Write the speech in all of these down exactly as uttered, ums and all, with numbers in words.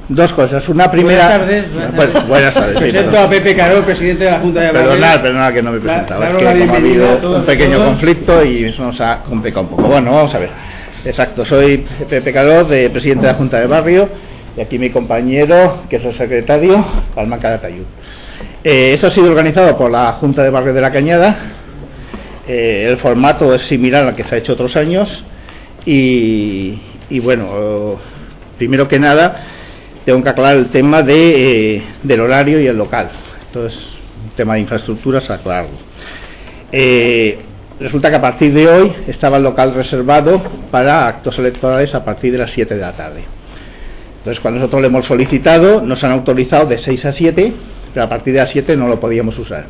Dos cosas. Una primera. Buenas tardes. Buenas tardes. Pues, buenas tardes. Sí, Presento a Pepe Carol, presidente de la Junta de Barrio. Perdonad, perdonad que no me he presentado. Claro, es que como ha habido un pequeño todos. conflicto y eso nos ha complicado un poco. Bueno, vamos a ver. Exacto, soy Pepe Carol, de presidente de la Junta de Barrio, y aquí mi compañero, que es el secretario, Palma Caratayud. Eh, esto ha sido organizado por la Junta de Barrio de la Cañada. Eh, el formato es similar al que se ha hecho otros años y, y bueno, primero que nada tengo que aclarar el tema de, eh, del horario y el local. Entonces, un tema de infraestructuras, aclararlo. Eh, resulta que a partir de hoy estaba el local reservado para actos electorales a partir de las siete de la tarde. Entonces, cuando nosotros lo hemos solicitado, nos han autorizado de seis a siete, pero a partir de las siete no lo podíamos usar.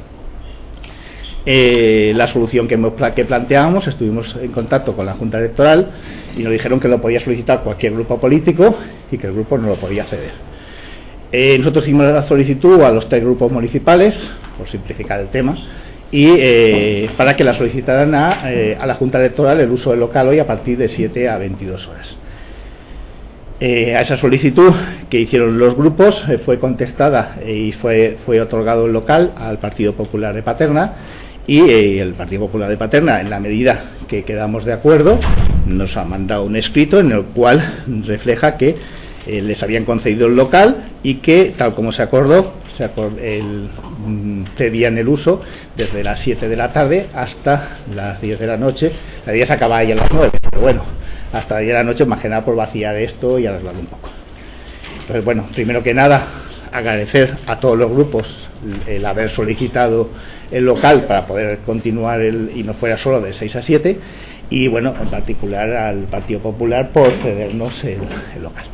Eh, la solución que, hemos, que planteábamos, estuvimos en contacto con la Junta Electoral y nos dijeron que lo podía solicitar cualquier grupo político y que el grupo no lo podía ceder. Eh, nosotros hicimos la solicitud a los tres grupos municipales, por simplificar el tema, y eh, para que la solicitaran a, eh, a la Junta Electoral el uso del local hoy a partir de siete a veintidós horas. Eh, a esa solicitud que hicieron los grupos eh, fue contestada eh, y fue, fue otorgado el local al Partido Popular de Paterna. Y eh, el Partido Popular de Paterna, en la medida que quedamos de acuerdo, nos ha mandado un escrito en el cual refleja que eh, les habían concedido el local y que, tal como se acordó, se acordó el, pedían el uso desde las siete de la tarde hasta las diez de la noche. La día se acababa ya a las nueve, pero bueno, hasta las diez de la noche, más que nada por vaciar esto y arreglarlo un poco. Entonces, bueno, primero que nada, agradecer a todos los grupos el haber solicitado el local para poder continuar el, y no fuera solo de seis a siete, y bueno, en particular al Partido Popular por cedernos el, el local.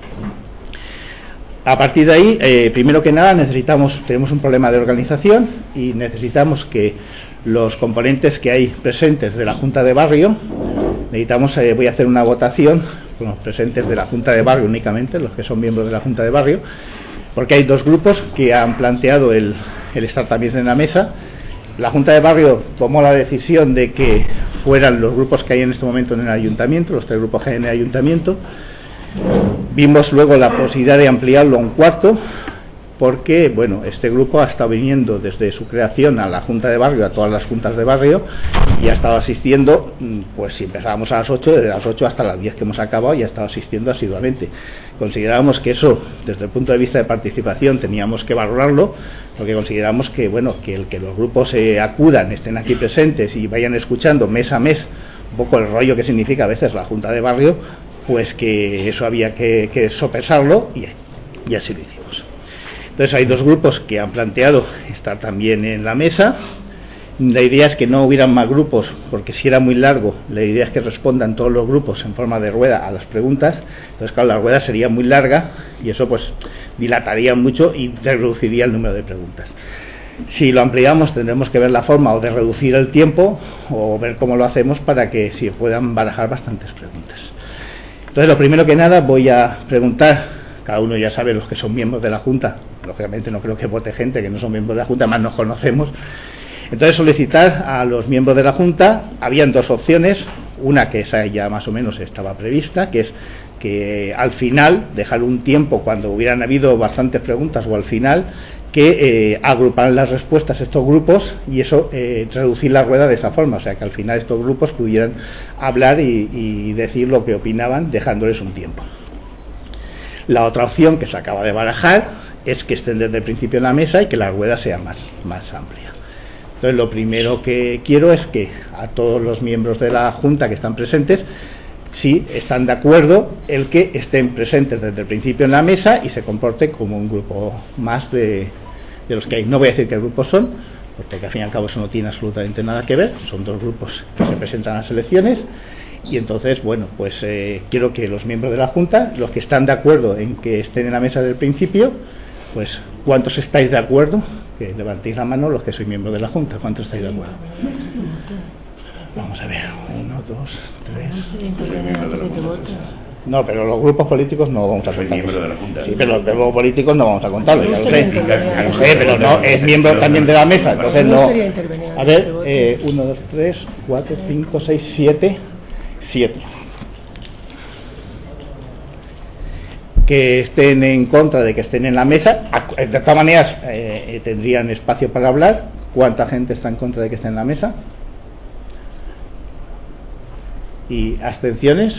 A partir de ahí, eh, primero que nada, necesitamos, tenemos un problema de organización y necesitamos que los componentes que hay presentes de la Junta de Barrio, necesitamos, eh, voy a hacer una votación con los presentes de la Junta de Barrio únicamente, los que son miembros de la Junta de Barrio, porque hay dos grupos que han planteado el, el estar también en la mesa. La Junta de Barrio tomó la decisión de que fueran los grupos que hay en este momento en el ayuntamiento, los tres grupos que hay en el ayuntamiento. Vimos luego la posibilidad de ampliarlo a un cuarto, porque bueno, este grupo ha estado viniendo desde su creación a la Junta de Barrio, a todas las juntas de barrio, y ha estado asistiendo, pues si empezábamos a las ocho, desde las ocho hasta las diez que hemos acabado, y ha estado asistiendo asiduamente. Consideramos que eso, desde el punto de vista de participación, teníamos que valorarlo, porque consideramos que bueno, que el que los grupos eh, acudan, estén aquí presentes y vayan escuchando mes a mes un poco el rollo que significa a veces la Junta de Barrio, pues que eso había que, que sopesarlo, y, y así lo hicimos. Entonces hay dos grupos que han planteado estar también en la mesa. La idea es que no hubieran más grupos, porque si era muy largo, la idea es que respondan todos los grupos en forma de rueda a las preguntas. Entonces claro, la rueda sería muy larga y eso pues dilataría mucho y reduciría el número de preguntas. Si lo ampliamos, tendremos que ver la forma o de reducir el tiempo o ver cómo lo hacemos para que se puedan barajar bastantes preguntas. Entonces, lo primero que nada, voy a preguntar, cada uno ya sabe, los que son miembros de la Junta, lógicamente no creo que vote gente que no son miembros de la Junta, más nos conocemos. Entonces, solicitar a los miembros de la Junta, habían dos opciones, una que esa ya más o menos estaba prevista, que es que al final, dejar un tiempo cuando hubieran habido bastantes preguntas o al final, que eh, agruparan las respuestas estos grupos y eso, eh, reducir la rueda de esa forma, o sea que al final estos grupos pudieran hablar y, y decir lo que opinaban dejándoles un tiempo. La otra opción que se acaba de barajar es que estén desde el principio en la mesa y que la rueda sea más, más amplia. Entonces lo primero que quiero es que a todos los miembros de la Junta que están presentes, si están de acuerdo el que estén presentes desde el principio en la mesa y se comporte como un grupo más de, de los que hay. No voy a decir qué grupos son, porque al fin y al cabo eso no tiene absolutamente nada que ver, son dos grupos que se presentan a las elecciones y entonces, bueno, pues eh, quiero que los miembros de la Junta, los que están de acuerdo en que estén en la mesa desde el principio, pues ¿cuántos estáis de acuerdo? Que levantéis la mano los que sois miembros de la Junta, ¿cuántos estáis de acuerdo? Vamos a ver, uno, dos, tres. No, pero los grupos políticos no vamos a contarlos. Sí, pero los grupos políticos no vamos a contarlos, ya lo sé, ya lo sé, pero no, es miembro también de la mesa, entonces no. A ver, eh, uno, dos, tres, cuatro, cinco, seis, siete, siete. que estén en contra de que estén en la mesa. De todas maneras, eh, tendrían espacio para hablar. ¿Cuánta gente está en contra de que estén en la mesa? ¿Y abstenciones?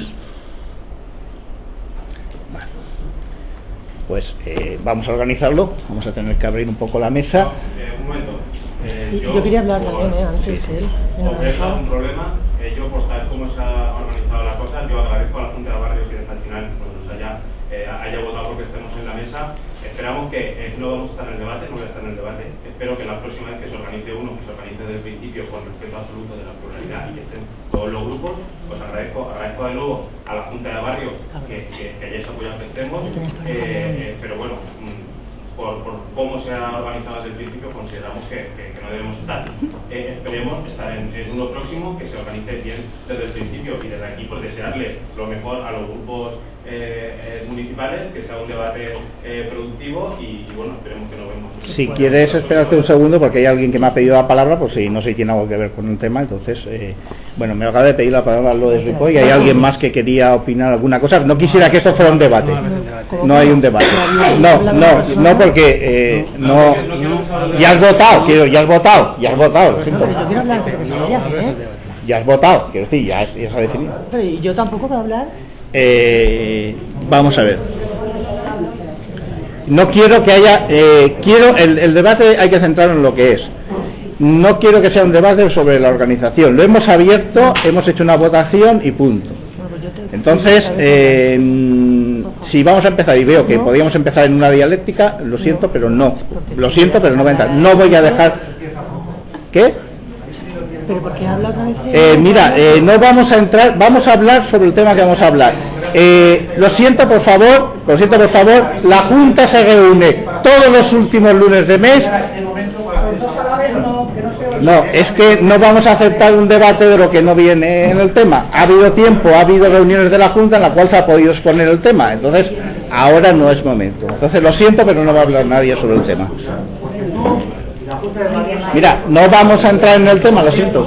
Bueno, pues eh, vamos a organizarlo. Vamos a tener que abrir un poco la mesa. No, eh, un momento. Eh, yo, yo quería hablar por, también, ¿eh? Antes sí. que él. No, un problema. Eh, yo, por tal como se ha organizado la cosa, yo agradezco a la Junta de Barrios que desde el final pues, nos haya, eh, haya votado porque estemos en la mesa. Esperamos que eh, no vamos a estar en el debate, no voy a estar en el debate. Espero que la próxima vez que se organice uno, que se organice desde el principio con respeto absoluto de la pluralidad y que estén todos los grupos. Pues agradezco, agradezco de nuevo a la Junta de Barrios que, que, que hayáis apoyado que estemos. Eh, eh, pero bueno, por, por cómo se ha organizado desde el principio, consideramos que, que, que no debemos estar. Eh, esperemos estar en, en uno próximo que se organice bien desde el principio y desde aquí pues desearle lo mejor a los grupos eh, eh, municipales, que sea un debate eh, productivo y, y bueno, esperemos que nos vemos. Si quieres esperarte un segundo porque hay alguien que me ha pedido la palabra, pues si no sé si tiene algo que ver con un tema, entonces eh, bueno, me acaba de pedir la palabra lo de Ripoll y hay alguien más que quería opinar alguna cosa. No quisiera que esto fuera un debate. No hay un debate. No, no, no porque eh, no. Ya has votado, quiero, ya has votado, ya has votado. Lo siento. Yo quiero hablar antes de que se vaya, ¿eh? Ya has votado, quiero decir, ya es, ya se ha definido. Pero yo tampoco puedo hablar. Eh, vamos a ver. No quiero que haya, eh, quiero el, el debate hay que centrarlo en lo que es. No quiero que sea un debate sobre la organización. Lo hemos abierto, hemos hecho una votación y punto. Entonces, eh, si vamos a empezar y veo que podíamos empezar en una dialéctica, lo siento, pero no. Lo siento, pero no voy a entrar. No voy a dejar. ¿Qué? ¿Pero por qué habla otra vez? Eh, mira, eh, no vamos a entrar, vamos a hablar sobre el tema que vamos a hablar. Eh, lo siento, por favor, lo siento, por favor, la Junta se reúne todos los últimos lunes de mes. No, es que no vamos a aceptar un debate de lo que no viene en el tema. Ha habido tiempo, ha habido reuniones de la Junta en la cual se ha podido exponer el tema. Entonces, ahora no es momento. Entonces, lo siento, pero no va a hablar nadie sobre el tema. Mira, no vamos a entrar en el tema, lo siento.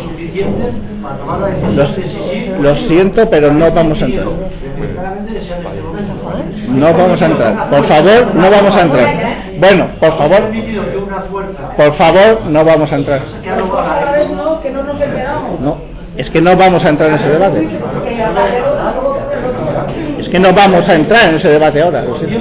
Lo, lo siento, pero no vamos a entrar. No vamos a entrar. Por favor, no vamos a entrar. Bueno, por favor. Por favor, no vamos a entrar. No, es que no vamos a entrar en ese debate. Es que no vamos a entrar en ese debate ahora. Lo siento.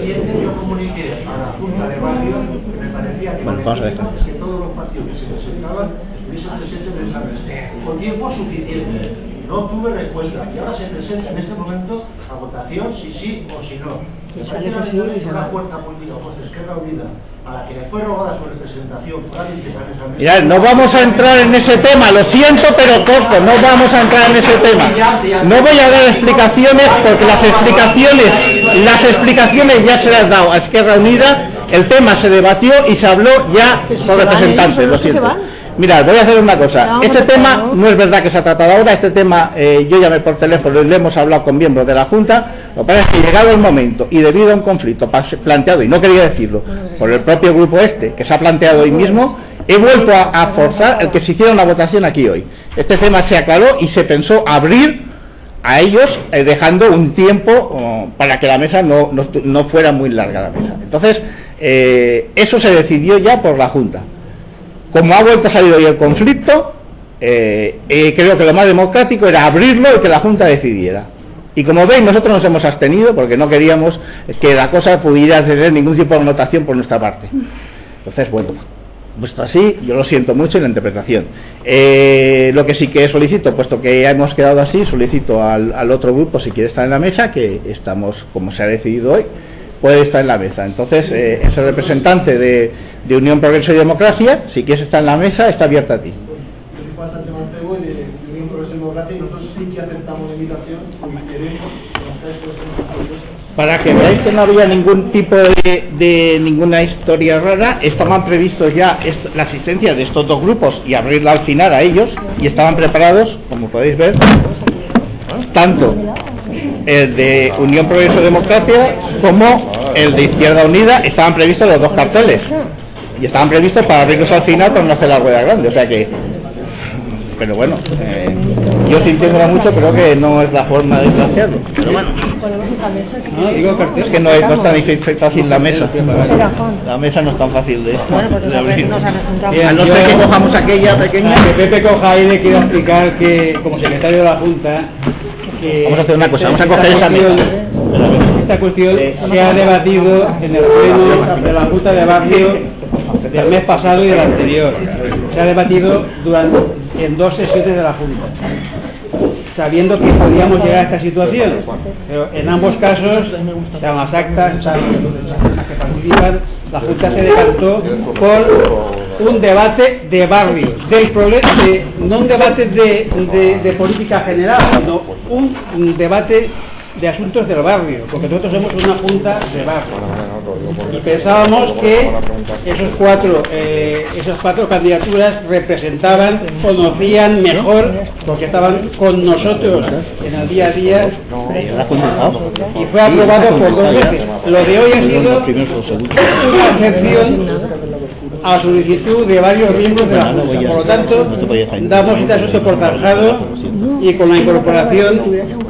Bueno, vamos a ver. Que todos los partidos que se presentaban estuviesen presentes en esa mesa con tiempo suficiente. No tuve respuesta y ahora se presenta en este momento a votación si sí o si no. Me parece que una fuerza política pues Esquerra Unida a la que le fue robada su representación para empezar esa mesa. Mirad, no vamos a entrar en ese tema, lo siento, pero corto, no vamos a entrar en ese tema. No voy a dar explicaciones porque las explicaciones, las explicaciones ya se las he dado a Esquerra Unida. El tema se debatió y se habló ya por representantes, lo siento. Mirad, voy a hacer una cosa. Este tema no es verdad que se ha tratado ahora. Este tema eh, yo llamé por teléfono y le hemos hablado con miembros de la Junta. Lo que pasa es que llegado el momento y debido a un conflicto planteado, y no quería decirlo, por el propio grupo este, que se ha planteado hoy mismo, he vuelto a, a forzar el que se hiciera una votación aquí hoy. Este tema se aclaró y se pensó abrir a ellos eh, dejando un tiempo oh, para que la mesa no, no, no fuera muy larga la mesa. Entonces, eh, eso se decidió ya por la Junta. Como ha vuelto a salir hoy el conflicto, eh, eh, creo que lo más democrático era abrirlo y que la Junta decidiera. Y como veis, nosotros nos hemos abstenido porque no queríamos que la cosa pudiera tener ningún tipo de connotación por nuestra parte. Entonces, bueno, puesto así, yo lo siento mucho en la interpretación. Eh, lo que sí que solicito, puesto que ya hemos quedado así, solicito al, al otro grupo, si quiere estar en la mesa, que estamos, como se ha decidido hoy, puede estar en la mesa. Entonces, eh, ese representante de, de Unión Progreso y Democracia, si quieres estar en la mesa, está abierta a ti. Para que veáis que no había ningún tipo de, de ninguna historia rara, estaban previstos ya esto, la asistencia de estos dos grupos y abrirla al final a ellos, y estaban preparados, como podéis ver, tanto el de Unión Progreso Democracia como el de Izquierda Unida. Estaban previstos los dos carteles y estaban previstos para abrirlos al final para no hacer la rueda grande, o sea que pero bueno, eh, yo sintiéndolo mucho creo que no es la forma de plantearlo, pero bueno. Ponemos otra mesa, si No, digo cartel. Es que no es, no es tan fácil la mesa. La mesa no es tan fácil de, Bueno, pues nos de abrir. nos arrejuntamos. Bien. A no ser que cojamos aquella pequeña. Que Pepe coja ahí le quiero explicar que, como secretario de la Junta, que Vamos a hacer una cosa, vamos a esta coger esa cuestión- mesa. Esta cuestión se ha debatido en el pleno de la Junta de Barrio del mes pasado y del anterior. Se ha debatido durante en dos sesiones de la Junta, sabiendo que podíamos llegar a esta situación, pero en ambos casos, o sea, las actas, o sea, las que participan, la Junta se decantó por un debate de barrio, del problema, de, no un debate de, de, de política general, sino un, un debate de asuntos del barrio, porque nosotros somos una junta de barrio y pensábamos que esos cuatro eh, esas cuatro candidaturas representaban, conocían mejor, porque estaban con nosotros en el día a día, y fue aprobado por dos veces. Lo de hoy ha sido una excepción a solicitud de varios miembros de la Junta. Por lo tanto, damos este asunto por zanjado y con la incorporación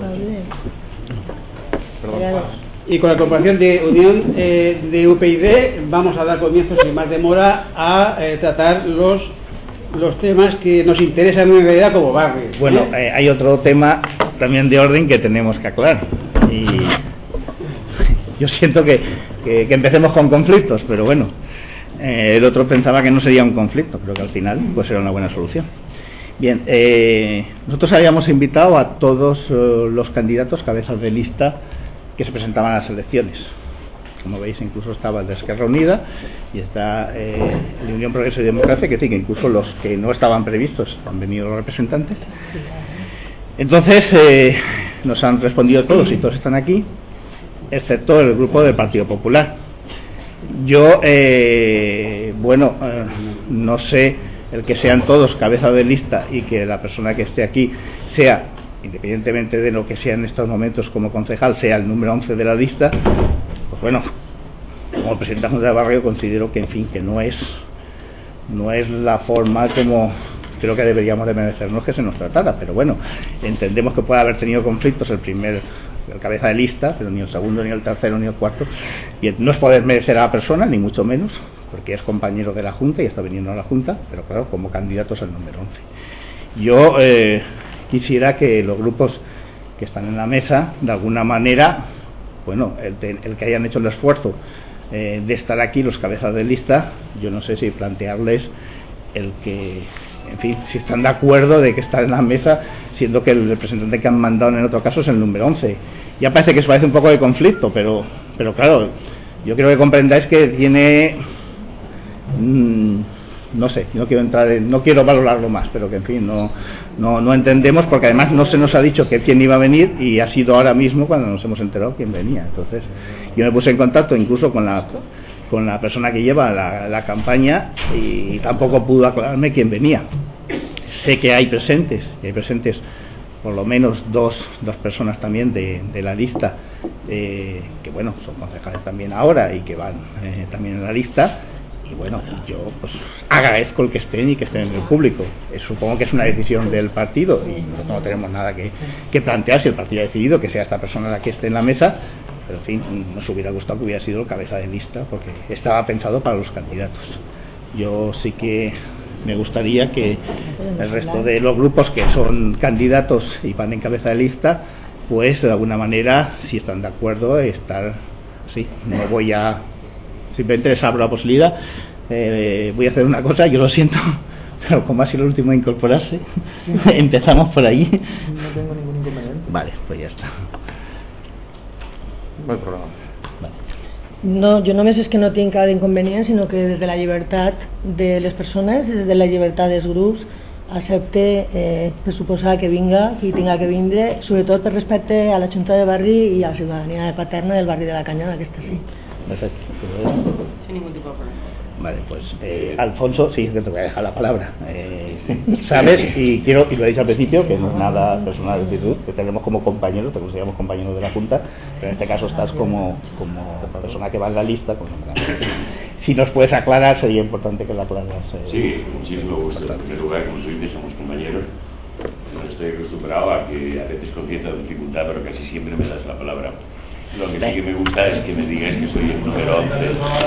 y con la incorporación de Unión eh, de U P yD vamos a dar comienzo sin más demora a eh, tratar los los temas que nos interesan en realidad como barrio. Bueno, eh, hay otro tema también de orden que tenemos que aclarar, y yo siento que, que, que empecemos con conflictos, pero bueno, eh, el otro pensaba que no sería un conflicto, creo que al final pues era una buena solución. Bien, eh, nosotros habíamos invitado a todos uh, los candidatos cabezas de lista que se presentaban a las elecciones. Como veis, incluso estaba el de Esquerra Unida y está eh, el de Unión Progreso y Democracia, que sí, que incluso los que no estaban previstos han venido los representantes. Entonces eh, nos han respondido todos y todos están aquí, excepto el grupo del Partido Popular. Yo, eh, bueno, eh, no sé, el que sean todos cabeza de lista y que la persona que esté aquí sea, independientemente de lo que sea en estos momentos como concejal, sea el número once de la lista, pues bueno, como presidente de la Junta de Barrio considero que, en fin, que no es no es la forma como creo que deberíamos de merecernos que se nos tratara, pero bueno, entendemos que puede haber tenido conflictos el primer, el cabeza de lista, pero ni el segundo, ni el tercero, ni el cuarto, y no es poder merecer a la persona, ni mucho menos, porque es compañero de la Junta y está viniendo a la Junta, pero claro, como candidatos al número once. Yo eh, quisiera que los grupos que están en la mesa, de alguna manera, bueno, el, el que hayan hecho el esfuerzo eh, de estar aquí, los cabezas de lista, yo no sé si plantearles el que, en fin, si están de acuerdo de que estar en la mesa, siendo que el representante que han mandado en el otro caso es el número once. Ya parece que se parece un poco de conflicto, pero, pero claro, yo creo que comprendáis que tiene... Mmm, no sé, no quiero entrar en, no quiero valorarlo más, pero que en fin, no, no, no entendemos, porque además no se nos ha dicho que quién iba a venir y ha sido ahora mismo cuando nos hemos enterado quién venía. Entonces, yo me puse en contacto incluso con la con la persona que lleva la, la campaña y tampoco pudo aclararme quién venía. Sé que hay presentes, y hay presentes por lo menos dos, dos personas también de, de la lista, eh, que bueno, son concejales también ahora y que van eh, también en la lista. Y bueno, yo pues agradezco el que estén y que estén en el público. Eh, supongo que es una decisión del partido y nosotros no tenemos nada que, que plantear si el partido ha decidido que sea esta persona la que esté en la mesa, pero en fin, nos hubiera gustado que hubiera sido el cabeza de lista porque estaba pensado para los candidatos. Yo sí que me gustaría que el resto de los grupos que son candidatos y van en cabeza de lista, pues de alguna manera, si están de acuerdo, estar, sí, no voy a... simplemente les abro la posibilidad. Eh, voy a hacer una cosa, yo lo siento, pero como ha sido el último a incorporarse, sí. Empezamos por ahí. No tengo ningún inconveniente. Vale, pues ya está. No hay problema. Vale. No, jo només és que no tinc cap inconvenient, sinó que des de la llibertat de les persones, des de la llibertat dels grups, accepte eh, per suposar que vinga qui tinga que vindre, sobretot per respecte a la Junta de Barri i a la ciutadania de Paterna del barri de la Canyada, aquesta sí. Perfecto. Sin ningún tipo de problema. Vale, pues eh, Alfonso, sí, que te voy a dejar la palabra. Eh, sabes, y quiero, y lo he dicho al principio, que no es nada personal de actitud, que tenemos como compañeros, te consideramos compañeros de la Junta, pero en este caso estás como, como persona que va en la lista. Como... si nos puedes aclarar, sería importante que lo aclaras. Eh, sí, muchísimo gusto. En primer lugar, como tú dices, somos compañeros. No estoy acostumbrado a que a veces con cierta dificultad, pero casi siempre me das la palabra. Lo que sí que me gusta es que me digas que soy el número once.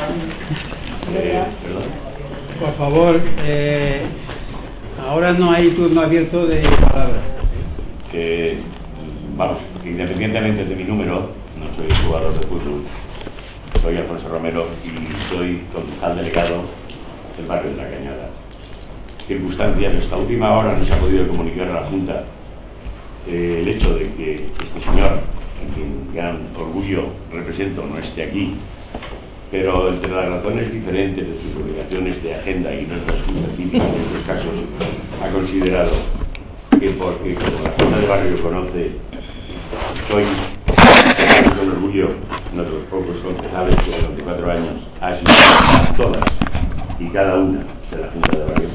Eh, ¿Perdón? Por favor, eh, ahora no hay turno abierto de palabra. Que, vamos, que independientemente de mi número, no soy jugador de fútbol, soy Alfonso Romero y soy concejal delegado del barrio de La Cañada. Circunstancia que hasta última hora no se ha podido comunicar a la Junta eh, el hecho de que este señor, a quien gran orgullo represento, no esté aquí, pero entre las razones diferentes de sus obligaciones de agenda y nuestras específicas en estos casos, ha considerado que porque como la Junta de Barrio conoce, soy con orgullo uno de los pocos concejales que durante cuatro años ha asistido a todas y cada una de la Junta de Barrio.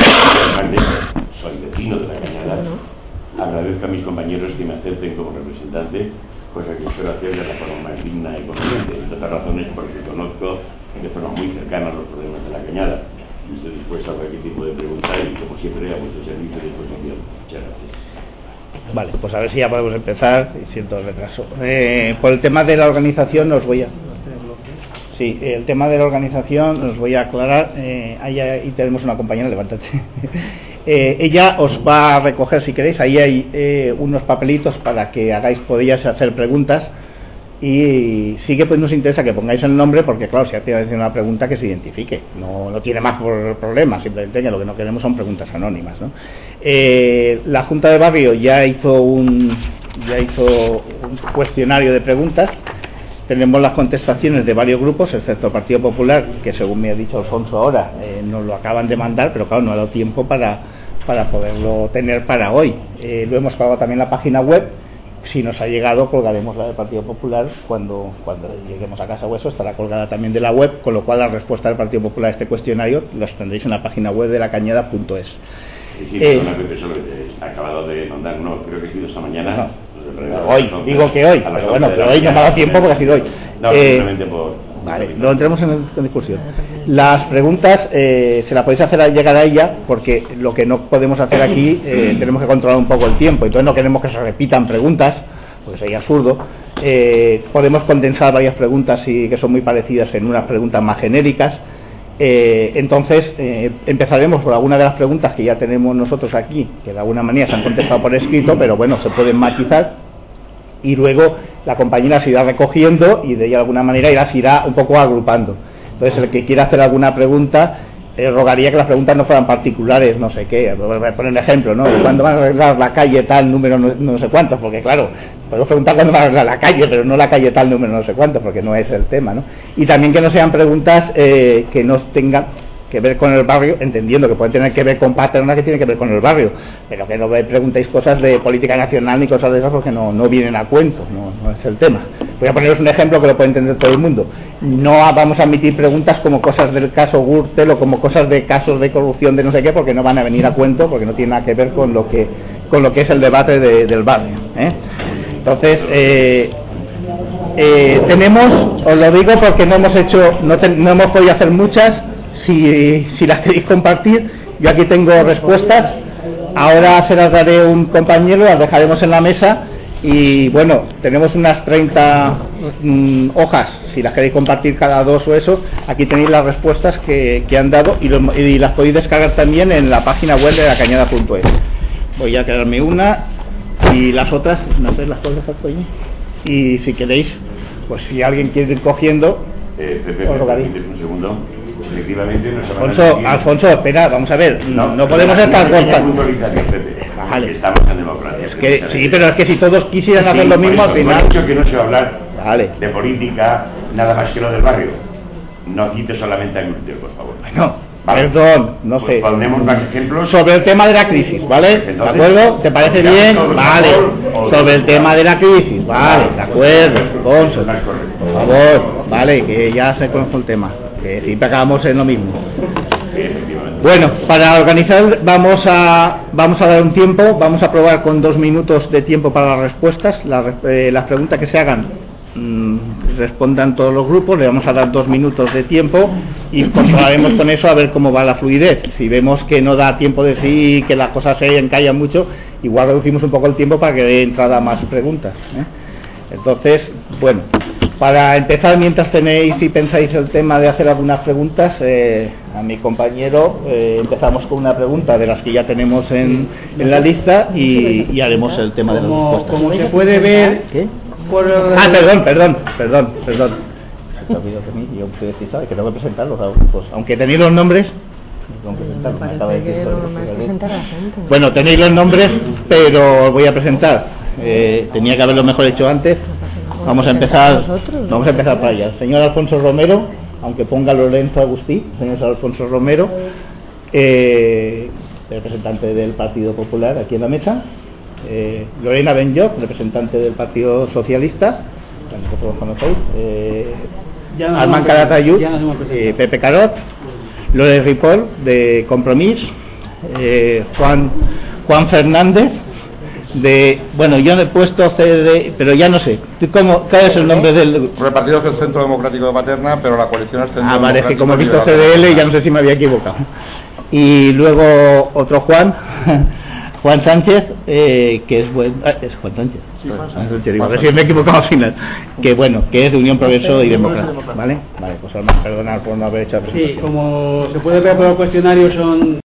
Soy vecino de La Cañada. Agradezco a mis compañeros que me acepten como representante, cosa que espero hacer de la forma más digna y consciente. Entre otras razones porque conozco de forma muy cercana los problemas de La Cañada y estoy dispuesto a cualquier tipo de pregunta y, como siempre, a vuestro servicio y disposición. Muchas gracias. Vale, pues a ver si ya podemos empezar. Siento el retraso. Eh, por el tema de la organización os voy a... Sí, el tema de la organización os voy a aclarar. Eh, ahí, ahí tenemos una compañera, levántate. eh, ella os va a recoger, si queréis, ahí hay eh, unos papelitos para que hagáis, podéis hacer preguntas. Y sí que pues nos interesa que pongáis el nombre, porque claro, si hace una pregunta que se identifique, no, no tiene más por problema, simplemente que lo que no queremos son preguntas anónimas, ¿no? Eh, la Junta de Barrio ya hizo un ya hizo un cuestionario de preguntas. Tenemos las contestaciones de varios grupos, excepto el Partido Popular, que según me ha dicho Alfonso ahora, eh, nos lo acaban de mandar, pero claro, no ha dado tiempo para, para poderlo tener para hoy. Eh, lo hemos colgado también en la página web. Si nos ha llegado, colgaremos la del Partido Popular cuando, cuando lleguemos a casa, o eso estará colgada también de la web, con lo cual la respuesta del Partido Popular a este cuestionario las tendréis en la página web de lacañada punto es. Sí, sí, eh, Pepe, solo he acabado de mandar, no, creo que ha sido esta mañana. No, hoy, no, digo que hoy, pero bueno, pero hoy no me ha dado tiempo porque ha sido hoy. No, eh, simplemente por... Vale, no entremos en, en discusión. Las preguntas eh, se las podéis hacer al llegar a ella, porque lo que no podemos hacer aquí, eh, tenemos que controlar un poco el tiempo, entonces no queremos que se repitan preguntas, porque sería absurdo. Eh, podemos condensar varias preguntas y que son muy parecidas en unas preguntas más genéricas. Eh, entonces eh, empezaremos por alguna de las preguntas que ya tenemos nosotros aquí, que de alguna manera se han contestado por escrito, pero bueno, se pueden matizar, y luego la compañera se irá recogiendo y de ella de alguna manera irá, se irá un poco agrupando. Entonces el que quiera hacer alguna pregunta, eh, rogaría que las preguntas no fueran particulares, no sé qué. Voy a poner un ejemplo, ¿no? ¿Cuándo van a arreglar la calle tal número no, no sé cuántos? Porque claro, podemos preguntar cuándo van a arreglar la calle, pero no la calle tal número no sé cuántos, porque no es el tema, ¿no? Y también que no sean preguntas eh, que no tengan que ver con el barrio, entendiendo que pueden tener que ver con Paterna, que tiene que ver con el barrio, pero que no me preguntéis cosas de política nacional ni cosas de esas, porque no, no vienen a cuento, no, no es el tema. Voy a poneros un ejemplo que lo puede entender todo el mundo. No vamos a admitir preguntas como cosas del caso Gürtel o como cosas de casos de corrupción de no sé qué, porque no van a venir a cuento, porque no tiene nada que ver con lo que con lo que es el debate de, del barrio, ¿eh? Entonces, eh, eh, tenemos, os lo digo porque no hemos hecho, no, te, no hemos podido hacer muchas. Si, si las queréis compartir, yo aquí tengo respuestas. Ahora se las daré a un compañero, las dejaremos en la mesa. Y bueno, tenemos unas treinta mm, hojas. Si las queréis compartir cada dos o eso, aquí tenéis las respuestas que, que han dado y, lo, y las podéis descargar también en la página web de lacañada punto es. Voy a quedarme una y las otras, no sé, las puedo dejar por ahí. Y si queréis, pues si alguien quiere ir cogiendo, eh, Pepe, os lo daré. Un segundo. Efectivamente, no se van Alfonso, a Alfonso, espera, vamos a ver, no, no, no podemos estar constando. Vale. Estamos en democracia. Es que, sí, pero es que si todos quisieran sí, hacer lo mismo, eso, al final... He dicho que no se va a hablar vale. de política, nada más que lo del barrio. No quite solamente a Gürtel, por favor. Bueno, vale. Perdón, no pues sé. Ponemos más ejemplos. Sobre el tema de la crisis, ¿vale? Entonces, ¿de acuerdo? ¿Te parece bien? Vale. Sobre el tema de la crisis, vale, de acuerdo. Alfonso, por favor, vale, que ya se conozco el tema. Que siempre acabamos en lo mismo. Bueno, para organizar vamos a vamos a dar un tiempo, vamos a probar con dos minutos de tiempo para las respuestas. Las, eh, las preguntas que se hagan mmm, respondan todos los grupos. Le vamos a dar dos minutos de tiempo y comprobaremos con eso a ver cómo va la fluidez. Si vemos que no da tiempo de sí y que las cosas se encallan mucho, igual reducimos un poco el tiempo para que dé entrada a más preguntas, ¿eh? Entonces, bueno, para empezar, mientras tenéis y pensáis el tema de hacer algunas preguntas, eh, a mi compañero, eh, empezamos con una pregunta de las que ya tenemos en, en la lista y, y haremos el tema de las Como, respuestas. como se puede ver ¿Qué? por... Ah, perdón, perdón, perdón, perdón. Se te olvidó de mí, yo fui decir, ¿sabes? Que tengo que presentarlos a los grupos. Aunque tenéis los nombres, tengo que presentarlos, me acaba de decir todo. Bueno, tenéis los nombres, pero os voy a presentar. Eh, tenía que haberlo mejor hecho antes. Vamos a empezar, vamos a empezar para allá. El señor Alfonso Romero, aunque ponga Lorenzo Agustí, el señor Alfonso Romero, eh, representante del Partido Popular aquí en la mesa. Eh, Lorena Benlloch, representante del Partido Socialista, que todos conocéis. Eh, no Armand Calatayud, eh, Pepe Carot, Lore Ripoll de Compromís, eh, Juan Juan Fernández de, bueno, yo he puesto C D, pero ya no sé. ¿Cómo, ¿Cuál es el nombre del...? Repartido es el Centro Democrático de Paterna, pero la coalición es Centro Ah, vale, es que como he visto Democrático C D L ya no sé si me había equivocado. Y luego otro Juan, Juan Sánchez, eh, que es buen... Ah, es Juan Sánchez. Sí, Juan Sánchez. Digo, a ver si me he equivocado al final. Que bueno, que es de Unión Progreso y Democracia. ¿Vale? Vale, pues perdonad por no haber hecho la presentación. Sí, como se puede ver por el cuestionario son